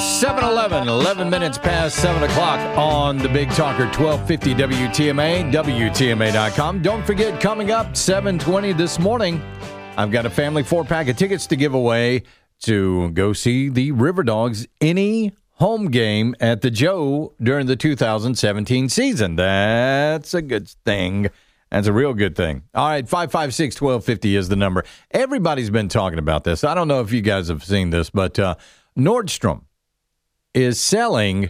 7:11, 11 minutes past 7 o'clock on the Big Talker 1250 WTMA, WTMA.com. Don't forget, coming up 7:20 this morning, I've got a family 4-pack of tickets to give away to go see the River Dogs any home game at the Joe during the 2017 season. That's a good thing. That's a real good thing. All right, 556-1250 is the number. Everybody's been talking about this. I don't know if you guys have seen this, but Nordstrom is selling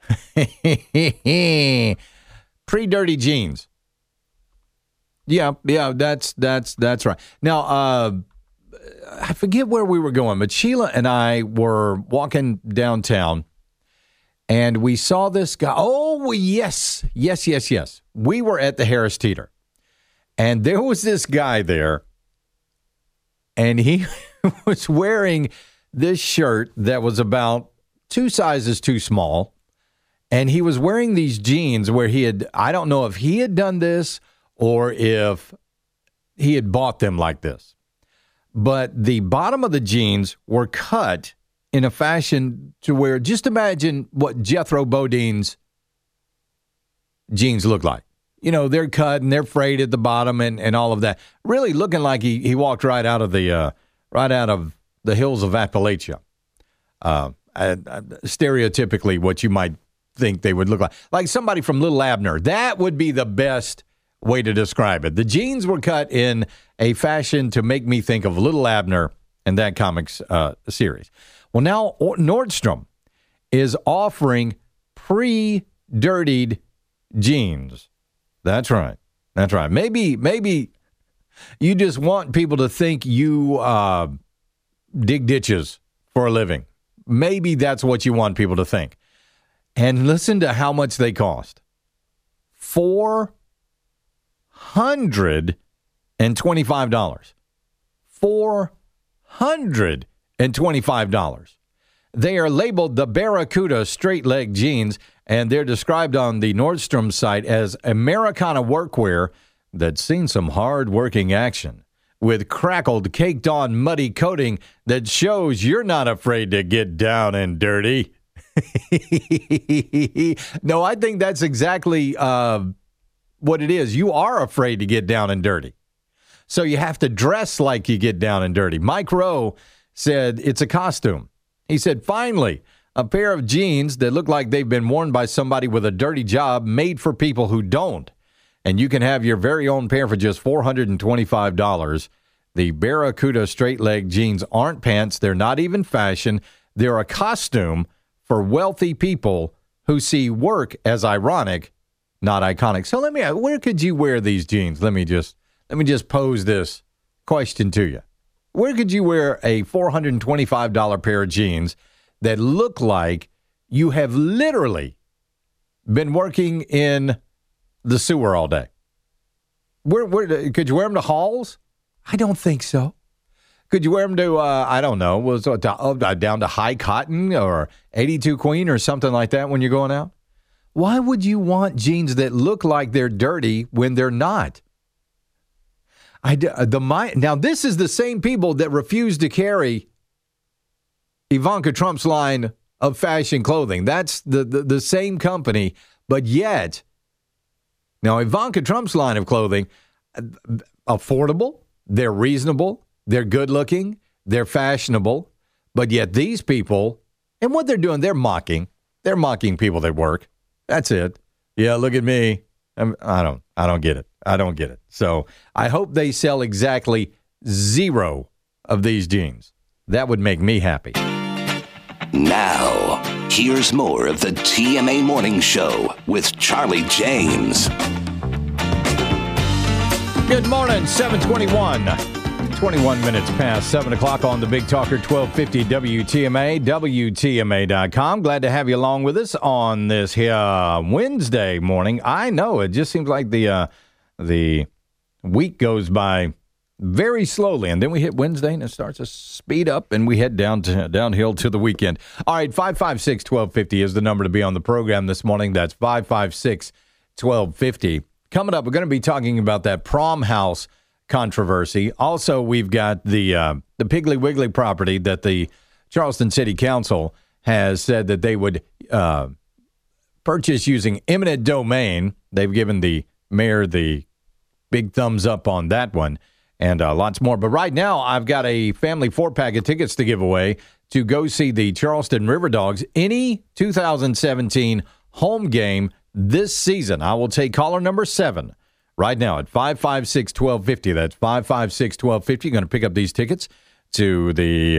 pre-dirty jeans. Yeah, that's right. Now, I forget where we were going, but Sheila and I were walking downtown, and we saw this guy. Oh, yes. We were at the Harris Teeter, and there was this guy there, and he was wearing this shirt that was about 2 sizes too small, and he was wearing these jeans where I don't know if he had done this or if he had bought them like this, but the bottom of the jeans were cut in a fashion to where, just imagine what Jethro Bodine's jeans look like. You know, they're cut and they're frayed at the bottom and all of that, really looking like he walked right out of the hills of Appalachia. Stereotypically what you might think they would look like somebody from Little Abner. That would be the best way to describe it. The jeans were cut in a fashion to make me think of Little Abner and that comics series. Well, now Nordstrom is offering pre-dirtied jeans. That's right. Maybe you just want people to think you dig ditches for a living. Maybe that's what you want people to think. And listen to how much they cost. $425. $425. They are labeled the Barracuda straight leg jeans, and they're described on the Nordstrom site as Americana workwear that's seen some hard-working action, with crackled, caked-on, muddy coating that shows you're not afraid to get down and dirty. No, I think that's exactly what it is. You are afraid to get down and dirty. So you have to dress like you get down and dirty. Mike Rowe said it's a costume. He said, finally, a pair of jeans that look like they've been worn by somebody with a dirty job, made for people who don't. And you can have your very own pair for just $425. The Barracuda straight leg jeans aren't pants. They're not even fashion. They're a costume for wealthy people who see work as ironic, not iconic. So let me ask, where could you wear these jeans? Let me just pose this question to you. Where could you wear a $425 pair of jeans that look like you have literally been working in the sewer all day? Where could you wear them to Halls? I don't think so. Could you wear them to, I don't know, down to High Cotton or 82 Queen or something like that when you're going out? Why would you want jeans that look like they're dirty when they're not? Now, this is the same people that refuse to carry Ivanka Trump's line of fashion clothing. That's the same company, but yet, now Ivanka Trump's line of clothing, affordable, they're reasonable, they're good looking, they're fashionable, but yet these people, and what they're doing, they're mocking people that work. That's it. Yeah, look at me. I don't get it. I don't get it. So I hope they sell exactly 0 of these jeans. That would make me happy. Now, here's more of the TMA Morning Show with Charlie James. Good morning, 7:21. 21 minutes past 7 o'clock on the Big Talker 1250 WTMA, WTMA.com. Glad to have you along with us on this here Wednesday morning. I know, it just seems like the week goes by very slowly, and then we hit Wednesday, and it starts to speed up, and we head downhill to the weekend. All right, 556-1250 is the number to be on the program this morning. That's 556-1250. Coming up, we're going to be talking about that prom house controversy. Also, we've got the Piggly Wiggly property that the Charleston City Council has said that they would purchase using eminent domain. They've given the mayor the big thumbs up on that one, and lots more. But right now, I've got a family 4-pack of tickets to give away to go see the Charleston River Dogs. Any 2017 home game this season. I will take caller number 7 right now at 556-1250. That's 556-1250. You're going to pick up these tickets to the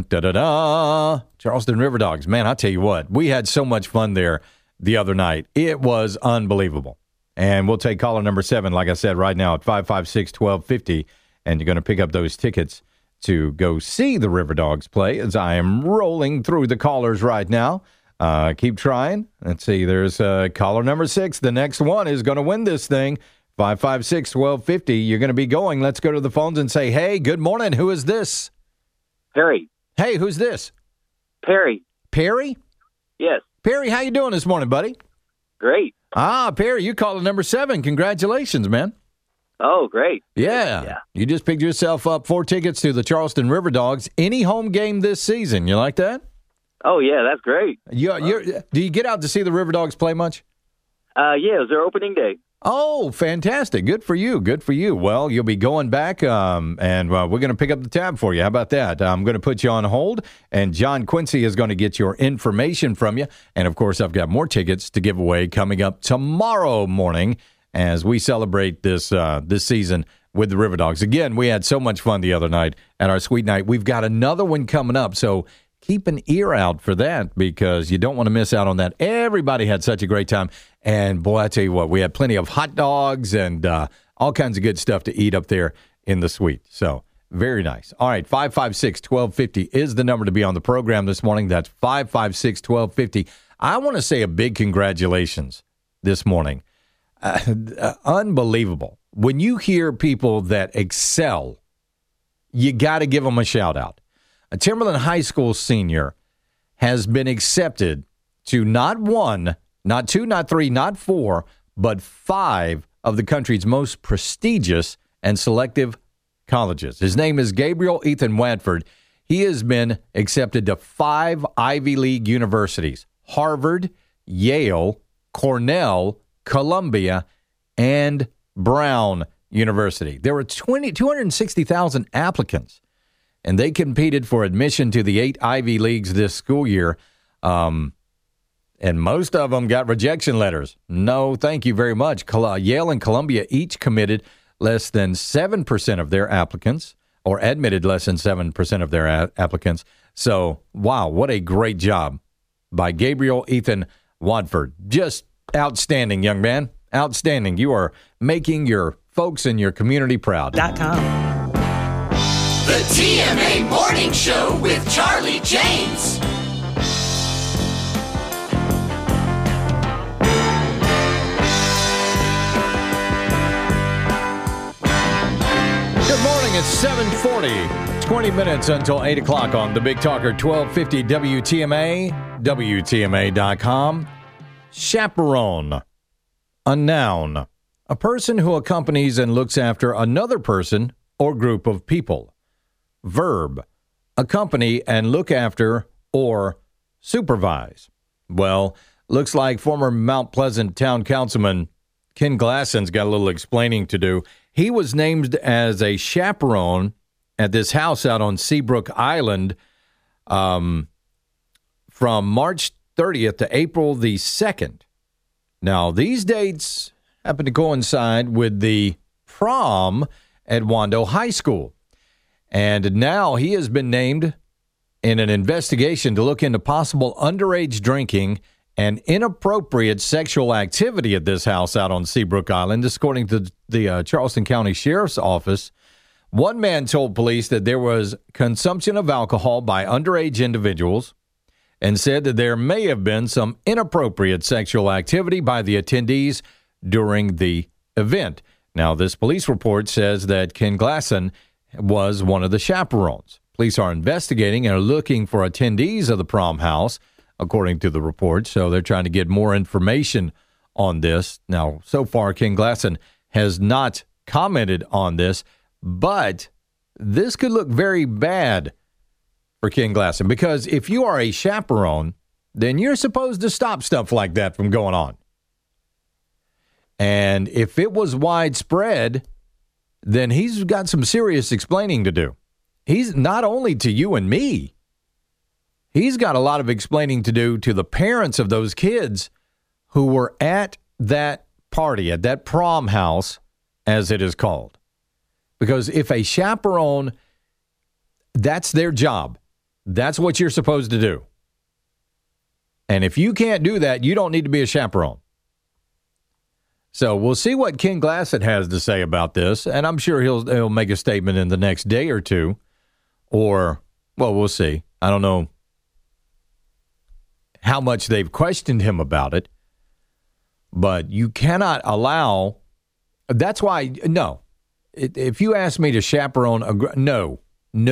Charleston River Dogs. Man, I tell you what, we had so much fun there the other night. It was unbelievable. And we'll take caller number 7, like I said, right now at 556-1250. And you're going to pick up those tickets to go see the River Dogs play as I am rolling through the callers right now. Keep trying. Let's see. There's caller number 6. The next one is going to win this thing. 556-1250. You're going to be going. Let's go to the phones and say, hey, good morning. Who is this? Perry. Hey, who's this? Perry. Perry? Yes. Perry, how you doing this morning, buddy? Great. Perry, you called number 7. Congratulations, man. Oh, great. Yeah. You just picked yourself up 4 tickets to the Charleston River Dogs. Any home game this season. You like that? Oh, yeah, that's great. Do you get out to see the River Dogs play much? Yeah, it was their opening day. Oh, fantastic. Good for you. Good for you. Well, you'll be going back, and we're going to pick up the tab for you. How about that? I'm going to put you on hold, and John Quincy is going to get your information from you. And, of course, I've got more tickets to give away coming up tomorrow morning as we celebrate this season with the River Dogs. Again, we had so much fun the other night at our Sweet Night. We've got another one coming up, so keep an ear out for that because you don't want to miss out on that. Everybody had such a great time. And, boy, I tell you what, we had plenty of hot dogs and all kinds of good stuff to eat up there in the suite. So, very nice. All right, 556-1250 is the number to be on the program this morning. That's 556-1250. I want to say a big congratulations this morning. Unbelievable. When you hear people that excel, you got to give them a shout-out. A Timberland High School senior has been accepted to not 1, not 2, not 3, not 4, but 5 of the country's most prestigious and selective colleges. His name is Gabriel Ethan Wadford. He has been accepted to 5 Ivy League universities: Harvard, Yale, Cornell, Columbia, and Brown University. There were 260,000 applicants, and they competed for admission to the 8 Ivy Leagues this school year. And most of them got rejection letters. No, thank you very much. Yale and Columbia each committed less than 7% of their applicants, or admitted less than 7% of their applicants. So, wow, what a great job by Gabriel Ethan Wadford. Just outstanding, young man. Outstanding. You are making your folks in your community proud. .com. The TMA Morning Show with Charlie James. Good morning. It's 7:40. 20 minutes until 8 o'clock on the Big Talker 1250 WTMA, WTMA.com. Chaperone. A noun. A person who accompanies and looks after another person or group of people. Verb. Accompany and look after or supervise. Well, looks like former Mount Pleasant Town Councilman Ken Glasson's got a little explaining to do. He was named as a chaperone at this house out on Seabrook Island from March 30th to April the 2nd. Now, these dates happen to coincide with the prom at Wando High School. And now he has been named in an investigation to look into possible underage drinking and inappropriate sexual activity at this house out on Seabrook Island. This, according to the Charleston County Sheriff's Office. One man told police that there was consumption of alcohol by underage individuals and said that there may have been some inappropriate sexual activity by the attendees during the event. Now, this police report says that Ken Glasson was one of the chaperones. Police are investigating and are looking for attendees of the prom house, according to the report. So they're trying to get more information on this. Now, so far, Ken Glasson has not commented on this, but this could look very bad for Ken Glasson, because if you are a chaperone, then you're supposed to stop stuff like that from going on. And if it was widespread, then he's got some serious explaining to do. He's not only to you and me, he's got a lot of explaining to do to the parents of those kids who were at that party, at that prom house, as it is called. Because if a chaperone, that's their job. That's what you're supposed to do. And if you can't do that, you don't need to be a chaperone. So we'll see what Ken Glasson has to say about this, and I'm sure he'll make a statement in the next day or two, or, well, we'll see. I don't know how much they've questioned him about it, but you cannot allow, that's why, no. If you ask me to chaperone, no,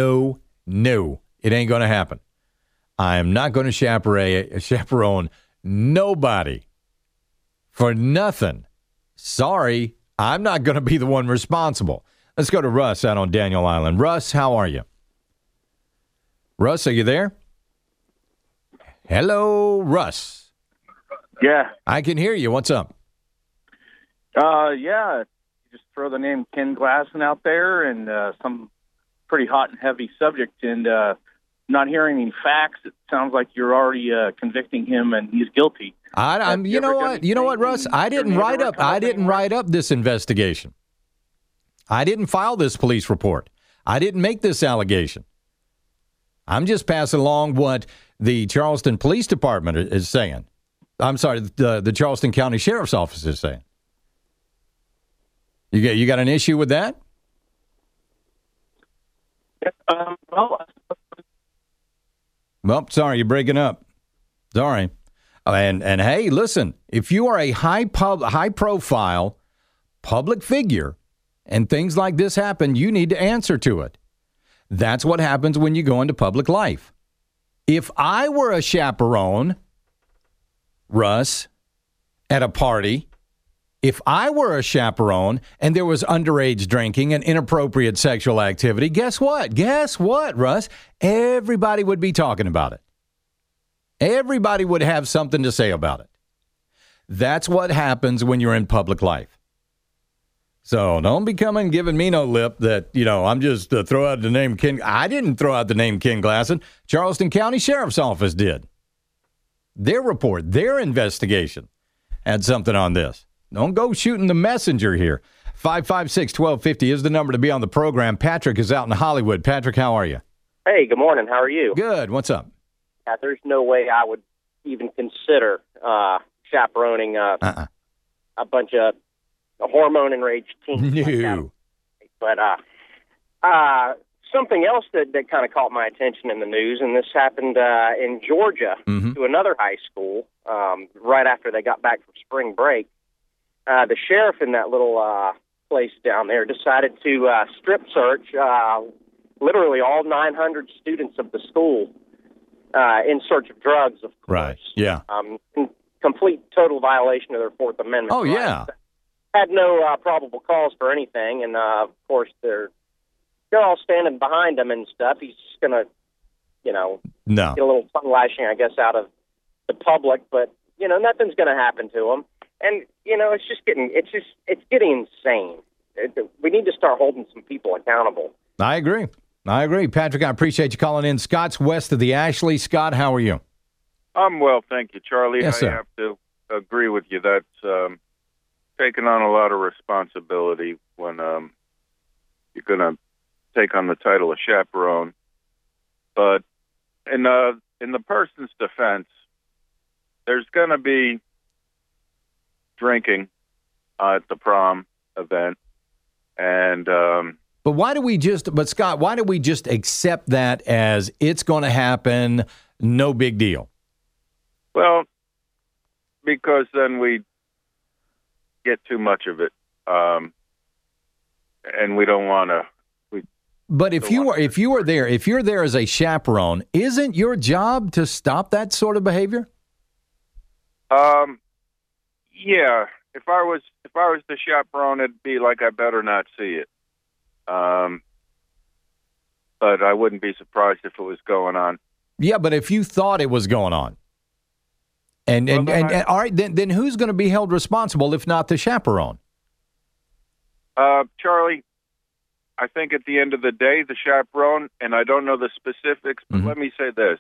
it ain't going to happen. I am not going to chaperone nobody for nothing. Sorry, I'm not going to be the one responsible. Let's go to Russ out on Daniel Island. Russ, how are you? Russ, are you there? Hello, Russ. Yeah. I can hear you. What's up? Yeah. Just throw the name Ken Glasson out there and some pretty hot and heavy subject, and not hearing any facts. It sounds like you're already convicting him, and he's guilty. You know what, Russ? I didn't write up this investigation. I didn't file this police report. I didn't make this allegation. I'm just passing along what the Charleston Police Department is saying. I'm sorry, the Charleston County Sheriff's Office is saying. You got an issue with that? Well, sorry, you're breaking up. Sorry. And hey, listen, if you are a high profile public figure and things like this happen, you need to answer to it. That's what happens when you go into public life. If I were a chaperone, Russ, at a party, if I were a chaperone and there was underage drinking and inappropriate sexual activity, guess what? Guess what, Russ? Everybody would be talking about it. Everybody would have something to say about it. That's what happens when you're in public life. So don't be coming giving me no lip that, I'm just throw out the name Ken. I didn't throw out the name Ken Glasson. Charleston County Sheriff's Office did. Their report, their investigation had something on this. Don't go shooting the messenger here. 556-1250 is the number to be on the program. Patrick is out in Hollywood. Patrick, how are you? Hey, good morning. How are you? Good. What's up? There's no way I would even consider chaperoning a bunch of hormone-enraged teens. No. But something else that kind of caught my attention in the news, and this happened in Georgia to another high school right after they got back from spring break. The sheriff in that little place down there decided to strip search literally all 900 students of the school in search of drugs, of course. Right, yeah. In complete, total violation of their Fourth Amendment rights. Yeah. Had no probable cause for anything, and, of course, they're all standing behind him and stuff. He's just going to, get a little tongue lashing, I guess, out of the public, but, nothing's going to happen to him. And, it's getting insane. We need to start holding some people accountable. I agree. Patrick, I appreciate you calling in. Scott's west of the Ashley. Scott, how are you? I'm well, thank you, Charlie. Yes, sir. I have to agree with you. That's taking on a lot of responsibility when you're going to take on the title of chaperone. But in the person's defense, there's going to be drinking at the prom event, and But Scott, why do we just accept that as it's going to happen, no big deal? Well, because then we get too much of it, and we don't want to. But if you're there as a chaperone, isn't your job to stop that sort of behavior? Yeah. If I was the chaperone, it'd be like I better not see it. but I wouldn't be surprised if it was going on. Yeah, but if you thought it was going on, and all right, then who's going to be held responsible if not the chaperone? Charlie, I think at the end of the day, the chaperone, and I don't know the specifics, but let me say this.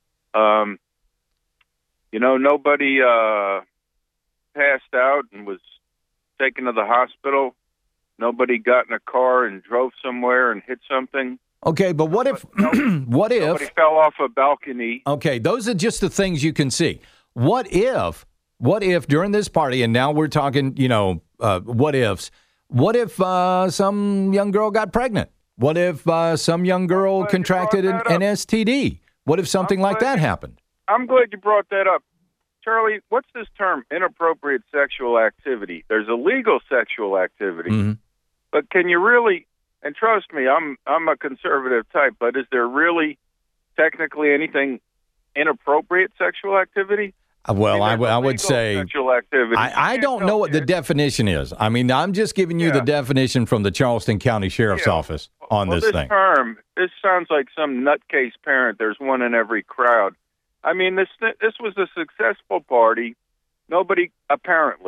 Nobody passed out and was taken to the hospital. Nobody got in a car and drove somewhere and hit something. Okay, but what if nobody fell off a balcony? Okay, those are just the things you can see. What if during this party, and now we're talking, what ifs? What if some young girl got pregnant? What if some young girl contracted an STD? What if something like that happened? I'm glad you brought that up. Charlie, what's this term, inappropriate sexual activity? There's illegal sexual activity. But can you really, and trust me, I'm a conservative type, but is there really technically anything inappropriate sexual activity? Well, I would say sexual activity. I don't know what the definition is. I mean, I'm just giving you the definition from the Charleston County Sheriff's Office on this thing. This sounds like some nutcase parent. There's one in every crowd. I mean, this was a successful party. Nobody got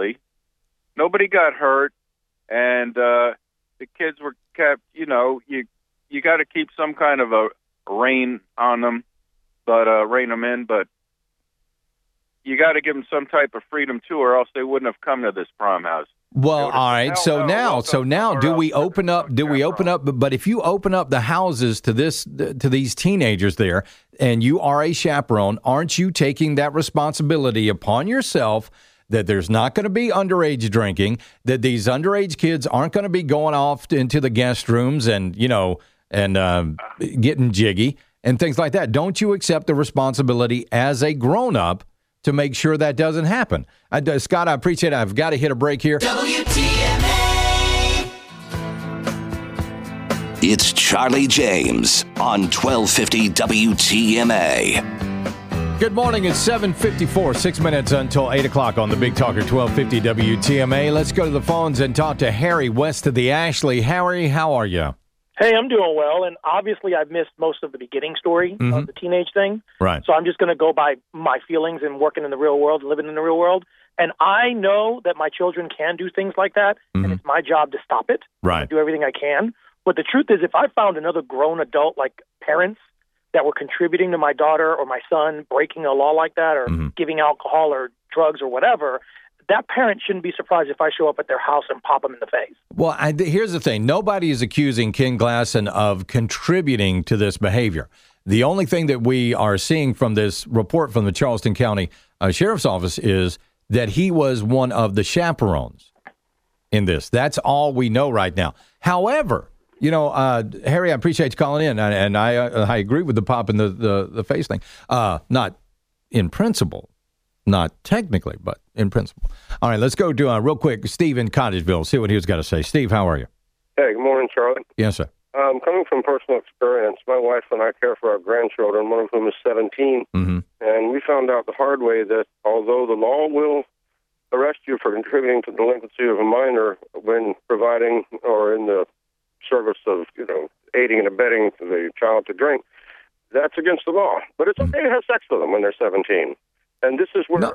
hurt, and the kids were kept. You got to keep some kind of a rein on them, but rein them in. But you got to give them some type of freedom too, or else they wouldn't have come to this prom house. Well, all right. So now, do we open up? But if you open up the houses to these teenagers there, and you are a chaperone, aren't you taking that responsibility upon yourself that there's not going to be underage drinking, that these underage kids aren't going to be going off into the guest rooms and getting jiggy and things like that? Don't you accept the responsibility as a grown-up to make sure that doesn't happen? Scott, I appreciate it. I've got to hit a break here. WTMA. It's Charlie James on 1250 WTMA. Good morning. It's 7:54, 6 minutes until 8 o'clock on the Big Talker 1250 WTMA. Let's go to the phones and talk to Harry west of the Ashley. Harry, how are you? Hey, I'm doing well, and obviously I've missed most of the beginning story of the teenage thing. Right. So I'm just going to go by my feelings and working in the real world, living in the real world. And I know that my children can do things like that, and it's my job to stop it. Right. Do everything I can. But the truth is, if I found another grown adult, like parents, that were contributing to my daughter or my son breaking a law like that or giving alcohol or drugs or whatever, that parent shouldn't be surprised if I show up at their house and pop them in the face. Well, here's the thing. Nobody is accusing Ken Glasson of contributing to this behavior. The only thing that we are seeing from this report from the Charleston County Sheriff's Office is that he was one of the chaperones in this. That's all we know right now. However, Harry, I appreciate you calling in, and I agree with the pop in the face thing. Not in principle, not technically, but in principle. All right, let's go to real quick Steve in Cottageville. See what he's got to say. Steve, how are you? Hey, good morning, Charlie. Yes, sir. Coming from personal experience, my wife and I care for our grandchildren, one of whom is 17, and we found out the hard way that although the law will arrest you for contributing to the delinquency of a minor when providing or in the service of, aiding and abetting the child to drink, that's against the law. But it's okay to have sex with them when they're 17. And this is where...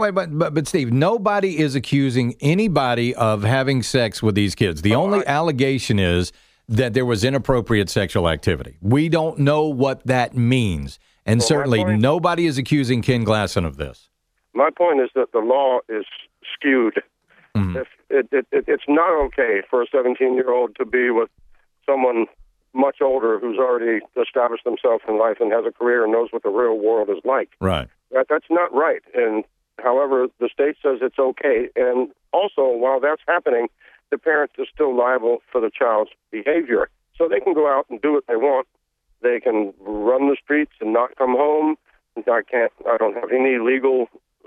But Steve, nobody is accusing anybody of having sex with these kids. The only allegation is that there was inappropriate sexual activity. We don't know what that means. And certainly nobody is accusing Ken Glasson of this. My point is that the law is skewed. If it's not okay for a 17-year-old to be with someone much older who's already established themselves in life and has a career and knows what the real world is like. Right. That's not right. And however, the state says it's okay. And also, while that's happening, the parent is still liable for the child's behavior. So they can go out and do what they want. They can run the streets and not come home. I don't have any legal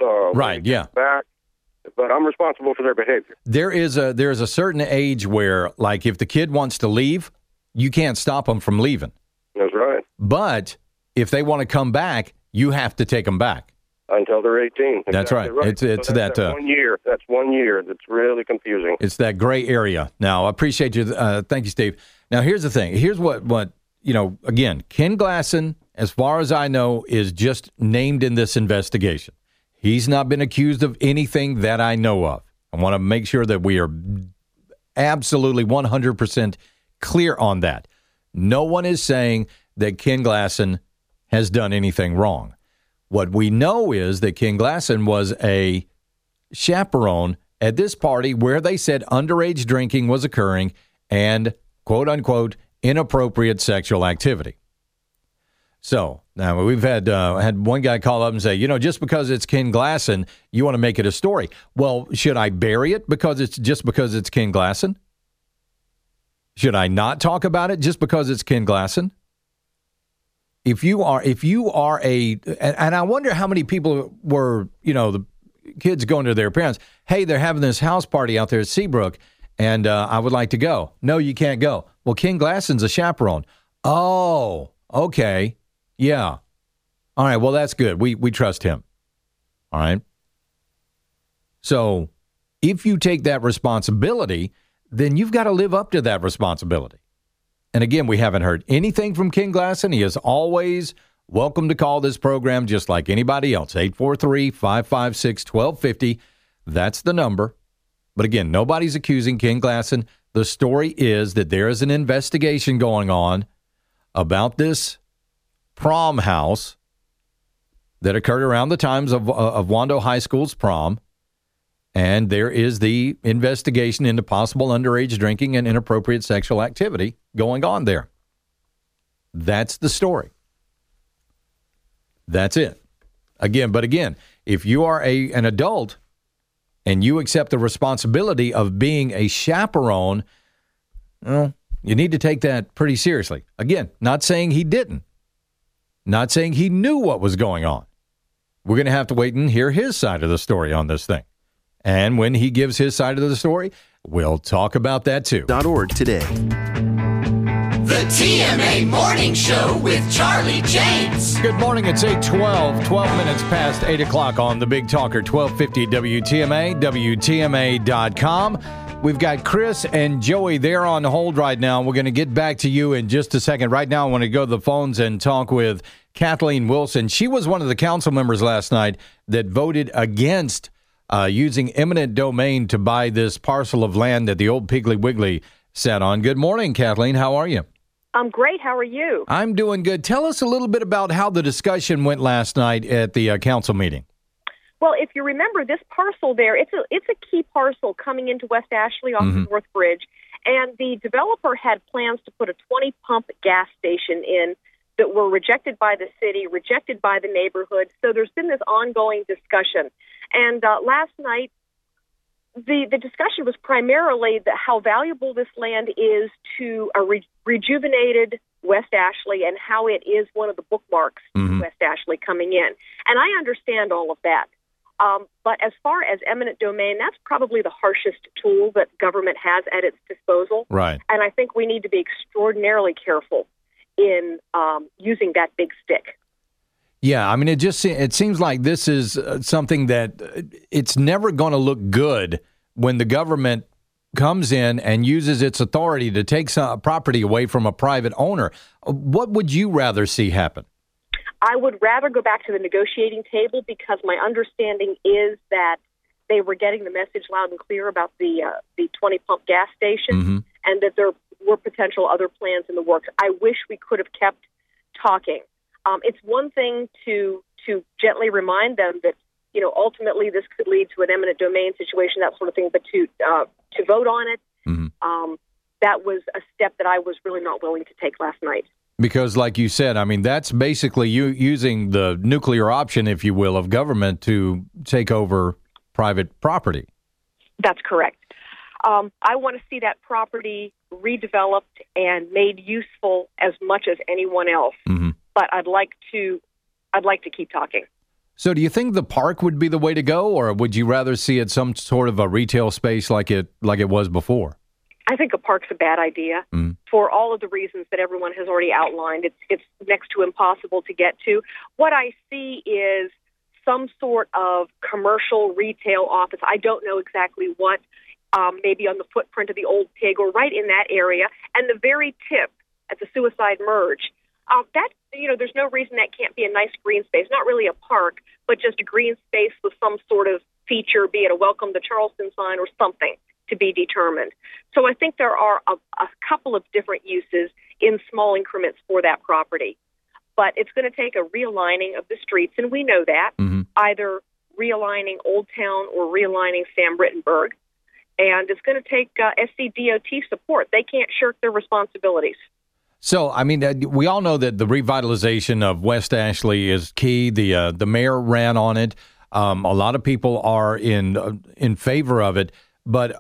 back. But I'm responsible for their behavior. There is a certain age where, like, if the kid wants to leave, you can't stop them from leaving. That's right. But if they want to come back, you have to take them back. Until they're 18. That's right. It's that's that 1 year. That's 1 year. That's really confusing. It's that gray area. Now, I appreciate you. Thank you, Steve. Now, here's the thing. Here's what again, Ken Glasson, as far as I know, is just named in this investigation. He's not been accused of anything that I know of. I want to make sure that we are absolutely 100% clear on that. No one is saying that Ken Glasson has done anything wrong. What we know is that Ken Glasson was a chaperone at this party where they said underage drinking was occurring and, quote unquote, inappropriate sexual activity. So now we've had one guy call up and say, just because it's Ken Glasson, you want to make it a story. Well, should I bury it because it's Ken Glasson? Should I not talk about it just because it's Ken Glasson? If you are and I wonder how many people were, the kids going to their parents, hey, they're having this house party out there at Seabrook, and I would like to go. No, you can't go. Well, Ken Glasson's a chaperone. Oh, okay. Yeah. All right, well, that's good. We trust him. All right. So if you take that responsibility, then you've got to live up to that responsibility. And again, we haven't heard anything from Ken Glasson. He is always welcome to call this program just like anybody else. 843-556-1250. That's the number. But again, nobody's accusing Ken Glasson. The story is that there is an investigation going on about this prom house that occurred around the times of Wando High School's prom. And there is the investigation into possible underage drinking and inappropriate sexual activity going on there. That's the story. That's it. Again, if you are an adult and you accept the responsibility of being a chaperone, well, you need to take that pretty seriously. Again, not saying he didn't. Not saying he knew what was going on. We're going to have to wait and hear his side of the story on this thing. And when he gives his side of the story, we'll talk about that too. .org today. The TMA Morning Show with Charlie James. Good morning. It's 8:12, 12 minutes past 8 o'clock on the Big Talker, 1250 WTMA, WTMA.com. We've got Chris and Joey there on hold right now. We're going to get back to you in just a second. Right now, I want to go to the phones and talk with Kathleen Wilson. She was one of the council members last night that voted against using eminent domain to buy this parcel of land that the old Piggly Wiggly sat on. Good morning, Kathleen. How are you? I'm great. How are you? I'm doing good. Tell us a little bit about how the discussion went last night at the council meeting. Well, if you remember, this parcel there, it's a key parcel coming into West Ashley off the North Bridge, and the developer had plans to put a 20-pump gas station in that were rejected by the city, rejected by the neighborhood. So there's been this ongoing discussion. And last night, the discussion was primarily how valuable this land is to a rejuvenated West Ashley and how it is one of the bookmarks of West Ashley coming in. And I understand all of that. But as far as eminent domain, that's probably the harshest tool that government has at its disposal. Right. And I think we need to be extraordinarily careful in using that big stick. Yeah, I mean, it seems like this is something that it's never going to look good when the government comes in and uses its authority to take some property away from a private owner. What would you rather see happen? I would rather go back to the negotiating table because my understanding is that they were getting the message loud and clear about the 20-pump gas station and that there were potential other plans in the works. I wish we could have kept talking. It's one thing to gently remind them that, ultimately this could lead to an eminent domain situation, that sort of thing, but to vote on it, that was a step that I was really not willing to take last night. Because like you said, I mean, that's basically you using the nuclear option, if you will, of government to take over private property. That's correct. I want to see that property redeveloped and made useful as much as anyone else. But I'd like to keep talking. So do you think the park would be the way to go, or would you rather see it some sort of a retail space like it was before? I think a park's a bad idea for all of the reasons that everyone has already outlined. It's next to impossible to get to. What I see is some sort of commercial retail office. I don't know exactly what, maybe on the footprint of the old Pig or right in that area. And the very tip at the Suicide Merge. There's no reason that can't be a nice green space, not really a park, but just a green space with some sort of feature, be it a welcome to Charleston sign or something to be determined. So I think there are a couple of different uses in small increments for that property. But it's going to take a realigning of the streets, and we know that, either realigning Old Town or realigning Sam Rittenberg. And it's going to take SCDOT support. They can't shirk their responsibilities. So, I mean, we all know that the revitalization of West Ashley is key. The mayor ran on it. A lot of people are in favor of it. But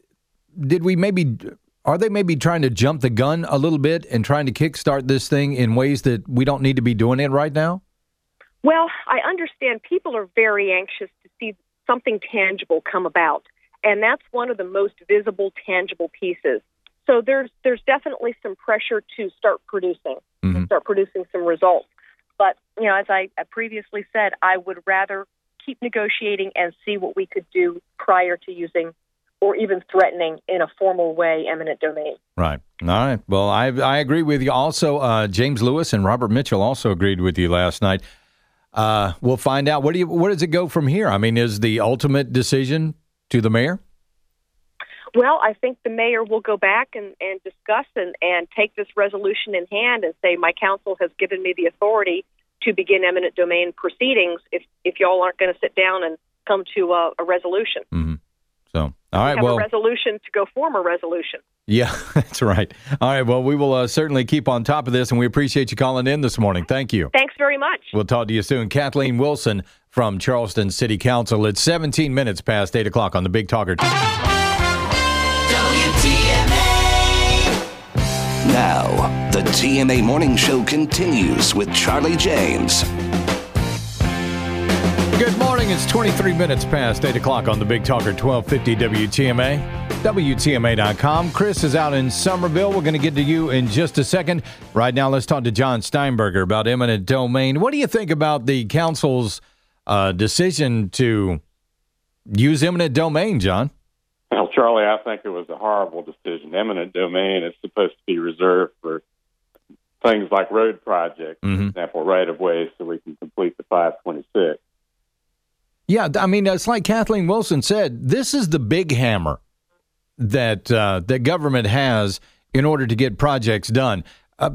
are they maybe trying to jump the gun a little bit and trying to kickstart this thing in ways that we don't need to be doing it right now? Well, I understand people are very anxious to see something tangible come about. And that's one of the most visible, tangible pieces. So there's definitely some pressure to start producing some results. But, as I previously said, I would rather keep negotiating and see what we could do prior to using or even threatening in a formal way eminent domain. Right. All right. Well, I agree with you. Also, James Lewis and Robert Mitchell also agreed with you last night. We'll find out. Where does it go from here? I mean, is the ultimate decision to the mayor? Well, I think the mayor will go back and discuss and take this resolution in hand and say, my council has given me the authority to begin eminent domain proceedings if y'all aren't going to sit down and come to a resolution. Mm-hmm. So, all right. We have a resolution to go form a resolution. Yeah, that's right. All right. Well, we will certainly keep on top of this, and we appreciate you calling in this morning. Thank you. Thanks very much. We'll talk to you soon. Kathleen Wilson from Charleston City Council. It's 17 minutes past 8 o'clock on the Big Talker. Now, the TMA Morning Show continues with Charlie James. Good morning. It's 23 minutes past 8 o'clock on the Big Talker, 1250 WTMA, WTMA.com. Chris is out in Somerville. We're going to get to you in just a second. Right now, let's talk to John Steinberger about eminent domain. What do you think about the council's decision to use eminent domain, John? Well, Charlie, I think it was a horrible decision. Eminent domain is supposed to be reserved for things like road projects, for example, right-of-ways, so we can complete the 526. Yeah, I mean, it's like Kathleen Wilson said, this is the big hammer that government has in order to get projects done.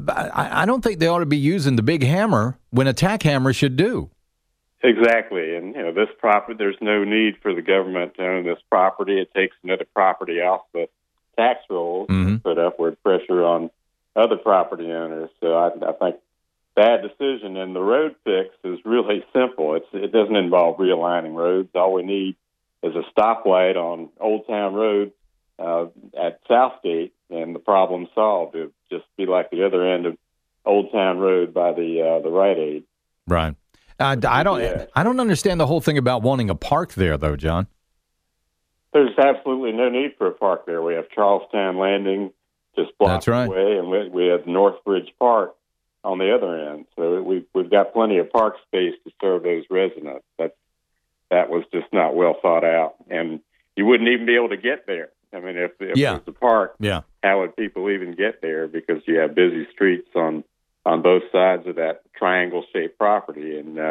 I don't think they ought to be using the big hammer when a tack hammer should do. Exactly, and this property, there's no need for the government to own this property. It takes another property off the tax rolls and put upward pressure on other property owners. So I think bad decision. And the road fix is really simple. It doesn't involve realigning roads. All we need is a stoplight on Old Town Road at Southgate, and the problem solved. It would just be like the other end of Old Town Road by the Rite Aid. Right. I don't understand the whole thing about wanting a park there, though, John. There's absolutely no need for a park there. We have Charlestown Landing just blocks away, and we have Northbridge Park on the other end. So we've got plenty of park space to serve those residents. That was just not well thought out, and you wouldn't even be able to get there. I mean, if it was a park, how would people even get there? Because you have busy streets on both sides of that triangle-shaped property, and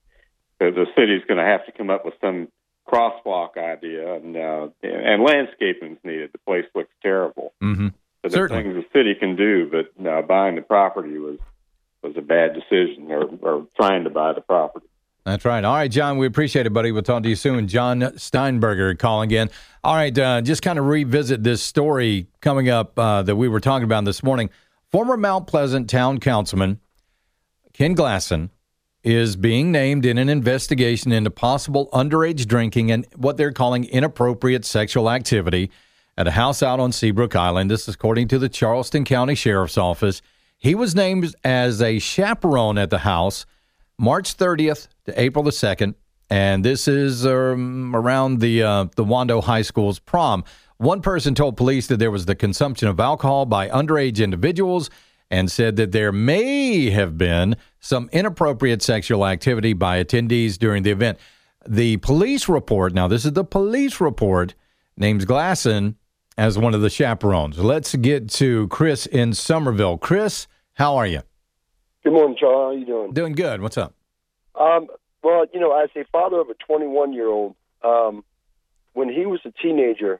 the city's going to have to come up with some crosswalk idea, and landscaping's needed. The place looks terrible. Mm-hmm. So there are things the city can do, but buying the property was a bad decision, or trying to buy the property. That's right. All right, John, we appreciate it, buddy. We'll talk to you soon. John Steinberger calling in. All right, just kind of revisit this story coming up that we were talking about this morning. Former Mount Pleasant town councilman Ken Glasson is being named in an investigation into possible underage drinking and what they're calling inappropriate sexual activity at a house out on Seabrook Island. This is according to the Charleston County Sheriff's Office. He was named as a chaperone at the house March 30th to April the 2nd, and this is around the Wando High School's prom. One person told police that there was the consumption of alcohol by underage individuals and said that there may have been some inappropriate sexual activity by attendees during the event. The police report, now this is the police report, names Glasson as one of the chaperones. Let's get to Chris in Somerville. Chris, how are you? Good morning, Charlie. How are you doing? Doing good. What's up? Well, as a father of a 21-year-old, when he was a teenager,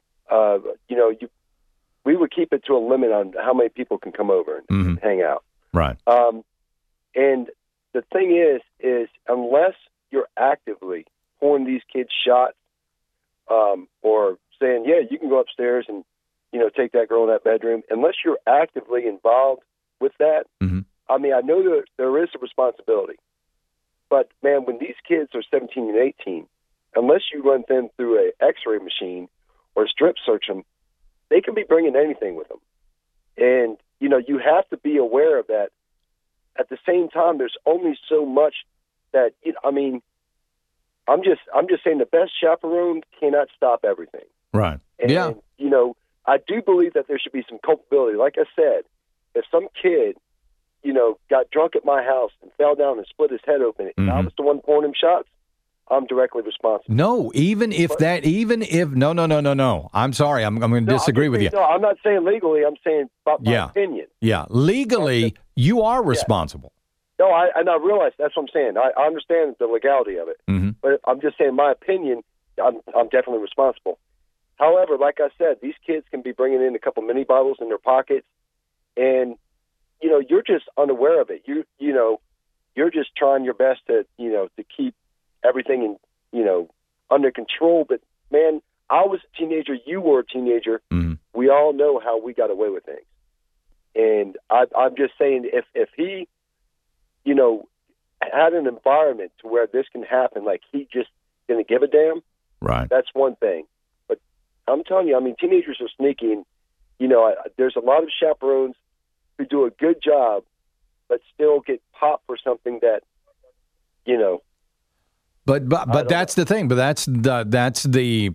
we would keep it to a limit on how many people can come over and hang out. Right. And the thing is unless you're actively pouring these kids shots, or saying, yeah, you can go upstairs and, take that girl in that bedroom, unless you're actively involved with that, I mean, I know that there is a responsibility. But, man, when these kids are 17 and 18, unless you run them through an X-ray machine or strip search them, they can be bringing anything with them. And, you have to be aware of that. At the same time, there's only so much that, I'm just saying the best chaperone cannot stop everything. Right. And, I do believe that there should be some culpability. Like I said, if some kid, got drunk at my house and fell down and split his head open, and I was the one pouring him shots, I'm directly responsible. No, no. I'm sorry. I'm going to disagree with you. No, I'm not saying legally. I'm saying about my opinion. Yeah. Legally, you are responsible. No, I realize that's what I'm saying. I understand the legality of it, but I'm just saying my opinion. I'm definitely responsible. However, like I said, these kids can be bringing in a couple mini bottles in their pockets, and you're just unaware of it. You're just trying your best to to keep everything under control. But man, I was a teenager. You were a teenager. We all know how we got away with things, and I'm just saying if he had an environment to where this can happen, like he just didn't give a damn, right? That's one thing. But I'm telling you, I mean, teenagers are sneaky, and there's a lot of chaperones who do a good job, but still get popped for something that But that's the thing. But that's the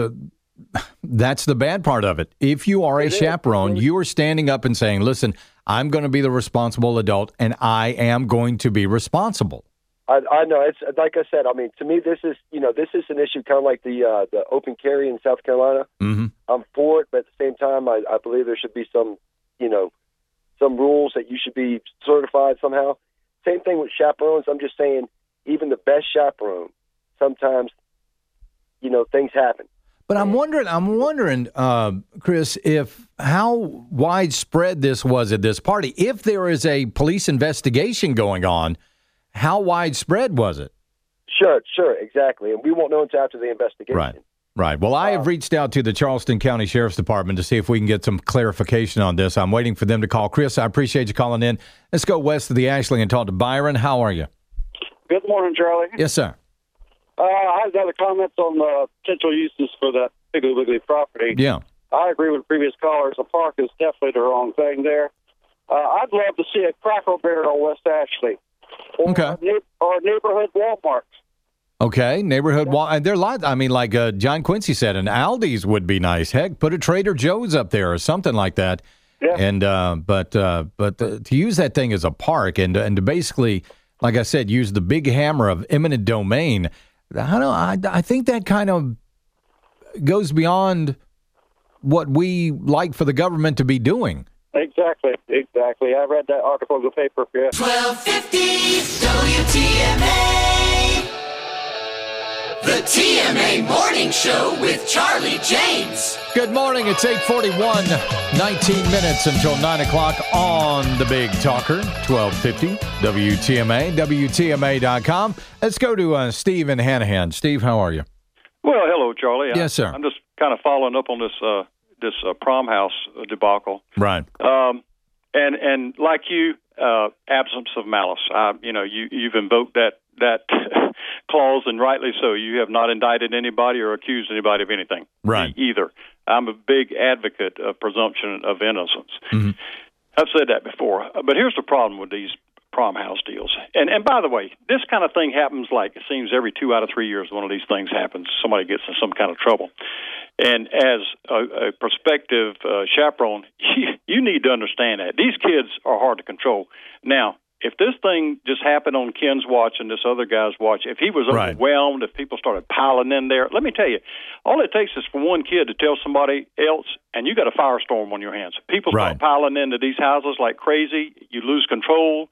bad part of it. If you are a chaperone, you are standing up and saying, "Listen, I'm going to be the responsible adult, and I am going to be responsible." I know. It's like I said. I mean, to me, this is an issue kind of like the open carry in South Carolina. I'm for it, but at the same time, I believe there should be some rules that you should be certified somehow. Same thing with chaperones. I'm just saying, even the best chaperone, sometimes things happen. But I'm wondering, Chris, if how widespread this was at this party. If there is a police investigation going on, how widespread was it? Sure, exactly. And we won't know until after the investigation. Right. Well, I have reached out to the Charleston County Sheriff's Department to see if we can get some clarification on this. I'm waiting for them to call. Chris, I appreciate you calling in. Let's go west of the Ashley and talk to Byron. How are you? Good morning, Charlie. Yes, sir. I have other comments on the potential uses for that Piggly Wiggly property. Yeah. I agree with previous callers. A park is definitely the wrong thing there. I'd love to see a Cracker Barrel on West Ashley. Or a neighborhood Walmart. Okay, neighborhood Walmart. And there are lots. I mean, like John Quincy said, an Aldi's would be nice. Heck, put a Trader Joe's up there or something like that. Yeah. And but to use that thing as a park and to basically, like I said, use the big hammer of eminent domain. I think that kind of goes beyond what we like for the government to be doing. Exactly. I read that article in the paper. Yeah. 1250 WTMA. The TMA Morning Show with Charlie James. Good morning. It's 8:41. 19 minutes until 9 o'clock on the Big Talker. 1250 WTMA. WTMA.com. Let's go to Steve in Hanahan. Steve, how are you? Well, hello, Charlie. Yes, sir. I'm just kind of following up on this prom house debacle. Right. And like you, absence of malice. You've invoked that clause, and rightly so. You have not indicted anybody or accused anybody of anything. Right. Either. I'm a big advocate of presumption of innocence. Mm-hmm. I've said that before. But here's the problem with these prom house deals. And by the way, this kind of thing happens like it seems every 2 out of 3 years one of these things happens. Somebody gets in some kind of trouble. And as a prospective chaperone, you need to understand that. These kids are hard to control. Now, if this thing just happened on Ken's watch and this other guy's watch, if he was overwhelmed, if people started piling in there, let me tell you, all it takes is for one kid to tell somebody else, and you got a firestorm on your hands. People start piling into these houses like crazy. You lose control.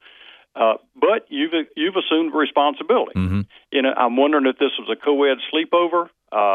But you've assumed responsibility. Mm-hmm. You know, I'm wondering if this was a co-ed sleepover.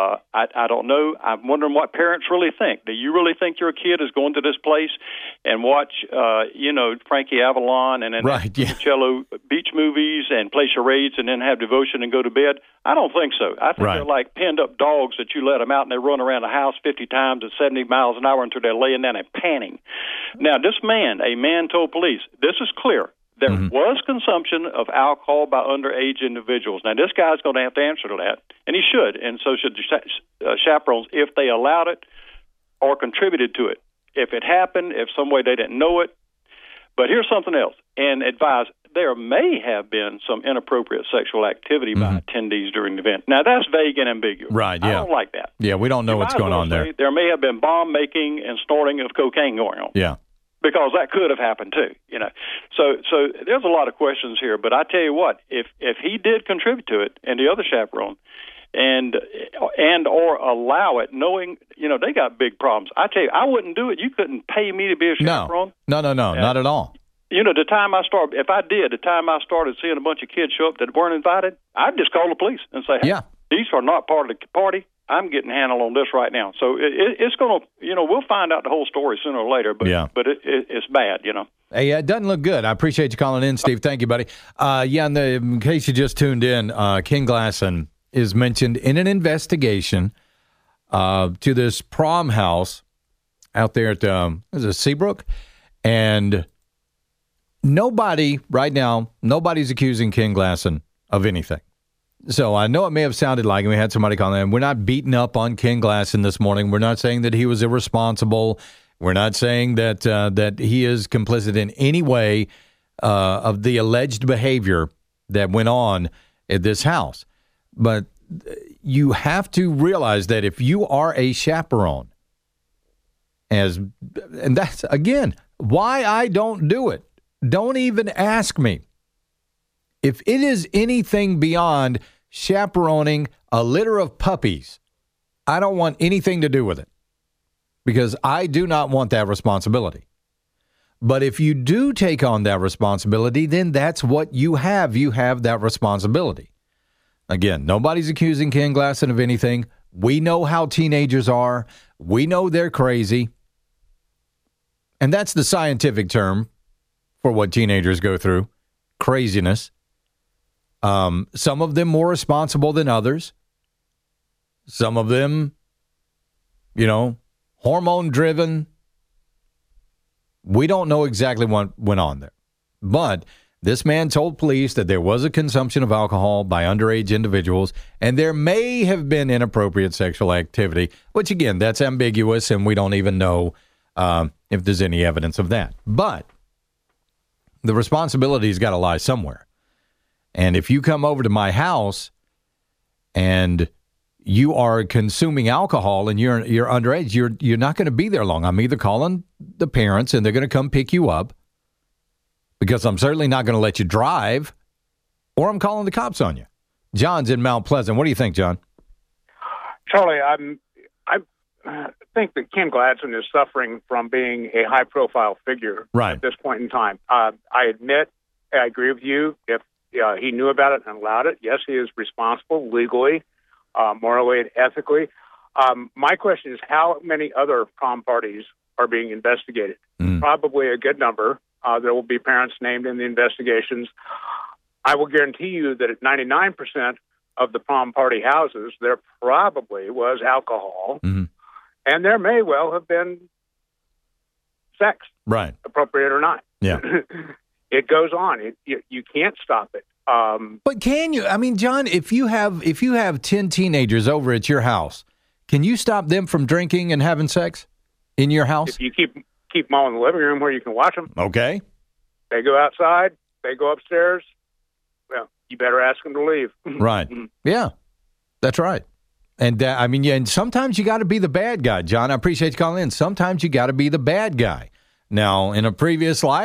I don't know. I'm wondering what parents really think. Do you really think your kid is going to this place and watch, Frankie Avalon and then cello beach movies and play charades and then have devotion and go to bed? I don't think so. I think they're like pinned up dogs that you let them out and they run around the house 50 times at 70 miles an hour until they're laying down and panting. Now, this man, a man told police, this is clear. There was consumption of alcohol by underage individuals. Now, this guy's going to have to answer to that, and he should, and so should the chaperones, if they allowed it or contributed to it. If it happened, if some way they didn't know it. But here's something else, and advise, there may have been some inappropriate sexual activity by attendees during the event. Now, that's vague and ambiguous. Right, yeah. I don't like that. Yeah, we don't know what's going on there. There may have been bomb-making and snorting of cocaine going on. Yeah. Because that could have happened too, you know. So there's a lot of questions here. But I tell you what, if he did contribute to it, and the other chaperone, and or allow it, knowing they got big problems. I tell you, I wouldn't do it. You couldn't pay me to be a chaperone. No, not at all. The time I started seeing a bunch of kids show up that weren't invited, I'd just call the police and say, hey, these are not part of the party. I'm getting handled on this right now. So it's going to, we'll find out the whole story sooner or later, but it's bad, Hey, it doesn't look good. I appreciate you calling in, Steve. Thank you, buddy. In case you just tuned in, Ken Glasson is mentioned in an investigation to this prom house out there at is it Seabrook? And nobody's accusing Ken Glasson of anything. So I know it may have sounded like, and we had somebody call in, we're not beating up on Ken Glasson this morning. We're not saying that he was irresponsible. We're not saying that he is complicit in any way of the alleged behavior that went on at this house. But you have to realize that if you are a chaperone, and that's, again, why I don't do it. Don't even ask me. If it is anything beyond chaperoning a litter of puppies, I don't want anything to do with it because I do not want that responsibility. But if you do take on that responsibility, then that's what you have. You have that responsibility. Again, nobody's accusing Ken Glasson of anything. We know how teenagers are. We know they're crazy. And that's the scientific term for what teenagers go through, craziness. Some of them more responsible than others. Some of them, hormone-driven. We don't know exactly what went on there. But this man told police that there was a consumption of alcohol by underage individuals, and there may have been inappropriate sexual activity, which, again, that's ambiguous, and we don't even know if there's any evidence of that. But the responsibility's got to lie somewhere. And if you come over to my house and you are consuming alcohol and you're underage, you're not going to be there long. I'm either calling the parents and they're going to come pick you up because I'm certainly not going to let you drive, or I'm calling the cops on you. John's in Mount Pleasant. What do you think, John? Charlie, I think that Ken Glasson is suffering from being a high-profile figure at this point in time. I admit, I agree with you. If he knew about it and allowed it, yes, he is responsible legally, morally, and ethically. My question is, how many other prom parties are being investigated? Probably a good number. There will be parents named in the investigations. I will guarantee you that at 99% of the prom party houses, there probably was alcohol, and there may well have been sex, appropriate or not. Yeah. It goes on. You can't stop it. But can you? I mean, John, if you have 10 teenagers over at your house, can you stop them from drinking and having sex in your house? If you keep them all in the living room where you can watch them. Okay. They go outside. They go upstairs. Well, you better ask them to leave. Right. Yeah, that's right. And and sometimes you got to be the bad guy, John. I appreciate you calling in. Sometimes you got to be the bad guy. Now, in a previous life,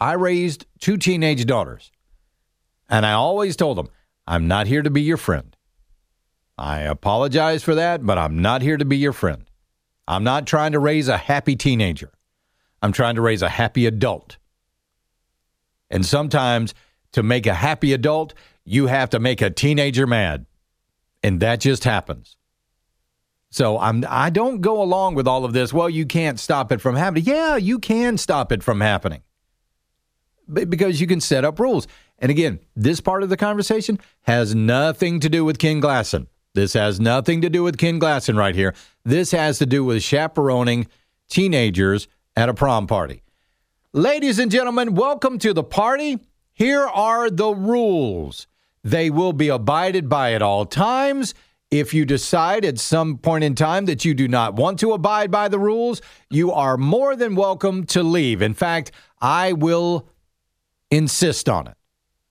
I raised 2 teenage daughters, and I always told them, I'm not here to be your friend. I apologize for that, but I'm not here to be your friend. I'm not trying to raise a happy teenager. I'm trying to raise a happy adult. And sometimes to make a happy adult, you have to make a teenager mad. And that just happens. So I don't go along with all of this. Well, you can't stop it from happening. Yeah, you can stop it from happening. Because you can set up rules. And again, this part of the conversation has nothing to do with Ken Glasson. This has nothing to do with Ken Glasson right here. This has to do with chaperoning teenagers at a prom party. Ladies and gentlemen, welcome to the party. Here are the rules. They will be abided by at all times. If you decide at some point in time that you do not want to abide by the rules, you are more than welcome to leave. In fact, I will insist on it.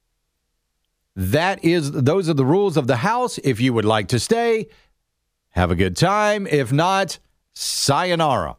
Those are the rules of the house. If you would like to stay, have a good time. If not, sayonara.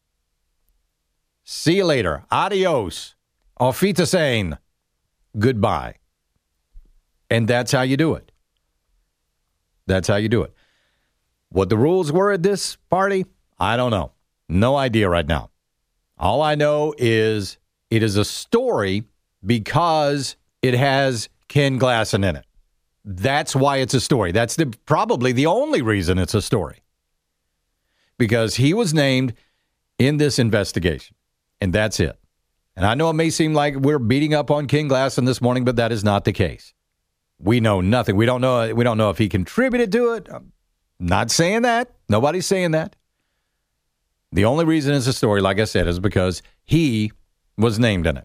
See you later. Adios. Auf Wiedersehen. Goodbye. And that's how you do it. That's how you do it. What the rules were at this party, I don't know. No idea right now. All I know is it is a story because it has Ken Glasson in it. That's why it's a story. That's probably the only reason it's a story. Because he was named in this investigation. And that's it. And I know it may seem like we're beating up on Ken Glasson this morning, but that is not the case. We know nothing. We don't know if he contributed to it. I'm not saying that. Nobody's saying that. The only reason it's a story, like I said, is because he was named in it.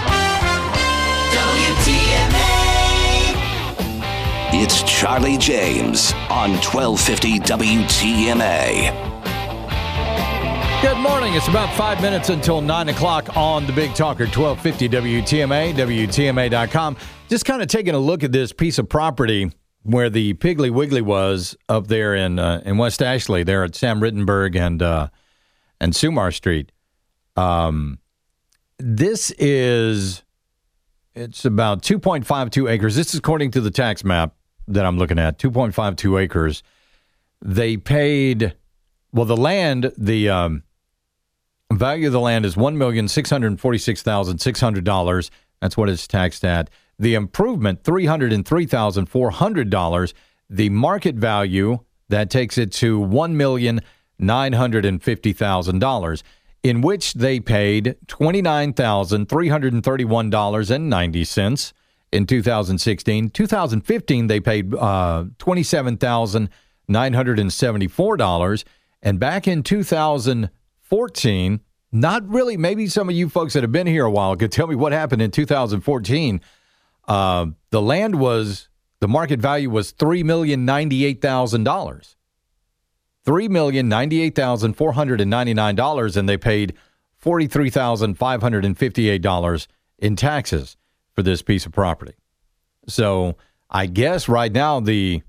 It's Charlie James on 1250 WTMA. Good morning. It's about 5 minutes until 9 o'clock on the Big Talker, 1250 WTMA, WTMA.com. Just kind of taking a look at this piece of property where the Piggly Wiggly was up there in West Ashley, there at Sam Rittenberg and Sumar Street. It's about 2.52 acres. This is according to the tax map that I'm looking at, 2.52 acres. They paid, well, the land, the value of the land is $1,646,600. That's what it's taxed at. The improvement, $303,400. The market value, that takes it to $1,950,000, in which they paid $29,331.90 in 2016. 2015, they paid $27,974. And back in 2014, not really, maybe some of you folks that have been here a while could tell me what happened in 2014. The market value was $3,098,000. $3,098,499, and they paid $43,558 in taxes for this piece of property. So I guess right now the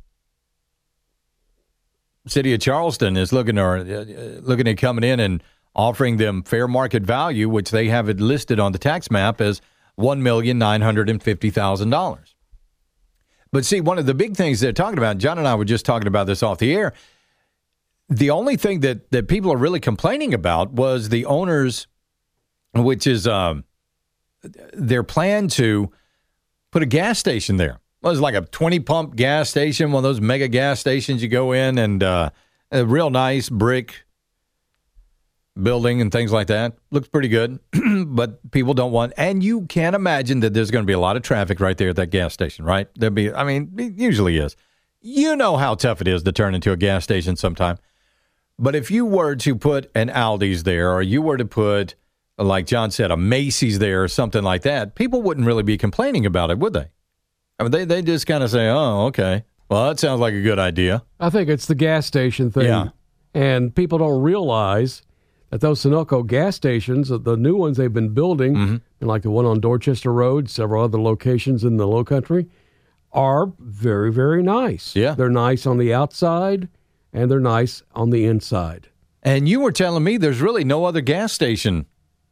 city of Charleston is looking at coming in and offering them fair market value, which they have it listed on the tax map as $1,950,000. But see, one of the big things they're talking about, John and I were just talking about this off the air, the only thing that people are really complaining about was the owners, which is their plan to put a gas station there. Well, it's like a 20-pump gas station, one of those mega gas stations you go in, and a real nice brick building and things like that. Looks pretty good, but people don't want. And you can't imagine that there's going to be a lot of traffic right there at that gas station, right? It usually is. You know how tough it is to turn into a gas station sometime. But if you were to put an Aldi's there, or you were to put, like John said, a Macy's there or something like that, people wouldn't really be complaining about it, would they? I mean, they just kind of say, oh, okay. Well, that sounds like a good idea. I think it's the gas station thing. Yeah. And people don't realize that those Sunoco gas stations, the new ones they've been building, and like the one on Dorchester Road, several other locations in the Lowcountry, are very, very nice. Yeah. They're nice on the outside, and they're nice on the inside. And you were telling me there's really no other gas station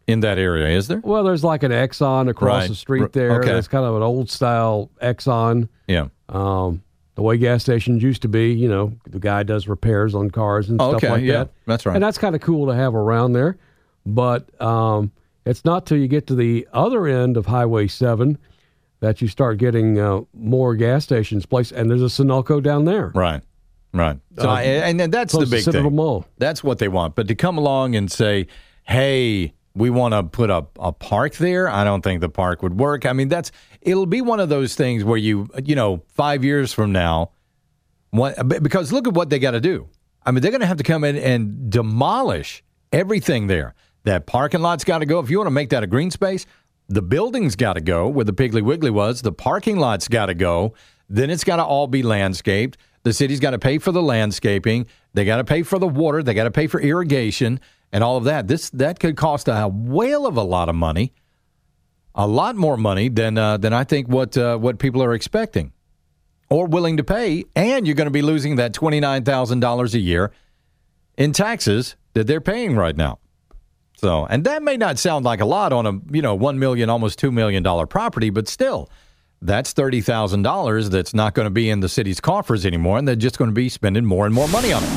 in that area, is there? Well, there's like an Exxon across the street there. Okay. It's kind of an old-style Exxon. Yeah. The way gas stations used to be, the guy does repairs on cars and stuff like that. That's right. And that's kind of cool to have around there. But it's not till you get to the other end of Highway 7 that you start getting more gas stations placed. And there's a Sunoco down there. Right. So, and that's the big thing. Mall. That's what they want. But to come along and say, hey, we want to put a park there, I don't think the park would work. I mean, it'll be one of those things where 5 years from now, because look at what they got to do. I mean, they're going to have to come in and demolish everything there. That parking lot's got to go. If you want to make that a green space, the building's got to go where the Piggly Wiggly was. The parking lot's got to go. Then it's got to all be landscaped. The city's got to pay for the landscaping. They got to pay for the water. They got to pay for irrigation and all of that. That could cost a whale of a lot of money, a lot more money than I think what people are expecting or willing to pay. And you're going to be losing that $29,000 a year in taxes that they're paying right now. So, and that may not sound like a lot on a $1 million, almost $2 million property, but still, that's $30,000 that's not going to be in the city's coffers anymore, and they're just going to be spending more and more money on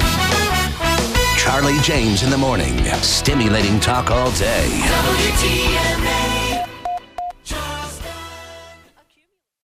it. Charlie James in the morning, stimulating talk all day. WTMA.